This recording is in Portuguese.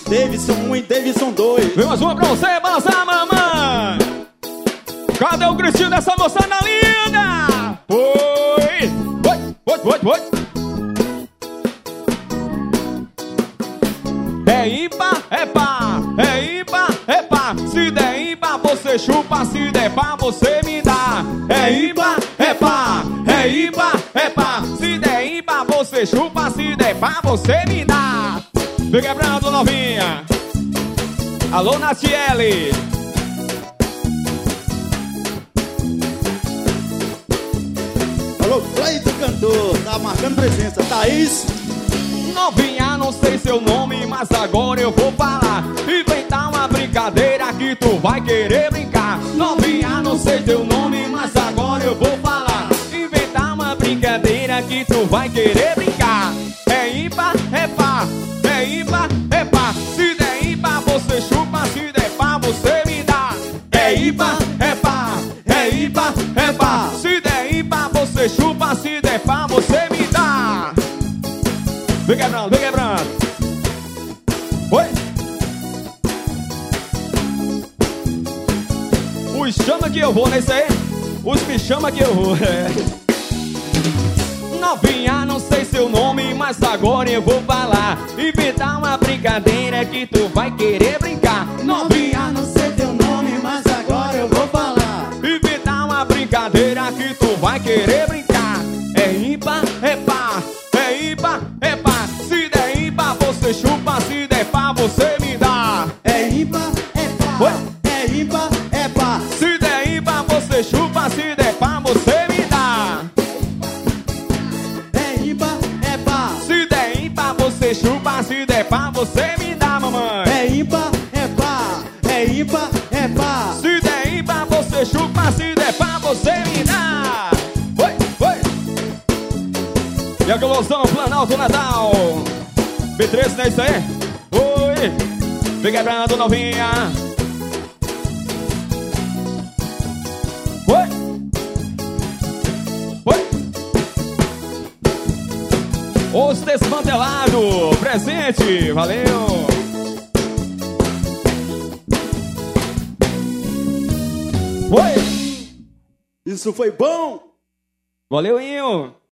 Davidson 1 e Davidson 2. Vem mais uma pra você, balançar, mamãe. Cadê o gritinho dessa moçada linda? Oi, oi, oi, oi. É ímpar, é pá, é ímpar, é pá. Se der ímpar, você chupa, se der pá, você me dá. É ímpar, é pá, é ímpar, é pá. Se der ímpar, você chupa, se der pá, você me dá. Vem quebrando, novinha. Alô, Natiele. Alô, Cleito Cantor, tá marcando presença. Thaís. Novinha, não sei seu nome, mas agora eu vou falar. Inventar uma brincadeira que tu vai querer brincar. Novinha, não sei teu nome, mas agora eu vou falar. Inventar uma brincadeira que tu vai querer brincar. É ímpar, é pá, é ímpar, é pá. Se der ímpar, você chupa, se der pá, você me dá. É ímpar, é pá, é ímpar, é pá. Se der ímpar, você chupa, se der pá, você me dá. Vem quebrando, vem quebrando. Oi. Os chama que eu vou, não é isso aí? Os me chama que eu vou. Novinha, não sei seu nome, mas agora eu vou falar. Inventar uma brincadeira que tu vai querer brincar. Novinha, não sei teu nome, mas agora eu vou falar. Inventar uma brincadeira que tu vai querer brincar. É ímpar, é pá, é ímpar, é pá. Se der ímpar, você chupa, se der pá, você me dá. É ímpar, é pá. Oi. É ímpar, é pá. Se der ímpar, você chupa, se der pá, você me dá. É ímpar, é pá. Se der ímpar, você chupa, se der pá, você me dá, mamãe. É ímpar, é pá. É ímpar, é pá. Se der ímpar, você chupa, se der pá, você me dá. Oi, oi. E a Glosão, Planalto, Natal. B13, não é isso aí? Oi. Vem quebrando, novinha. Oi. Oi. Os Desmantelados, presente, valeu. Oi. Isso foi bom. Valeu, Inho.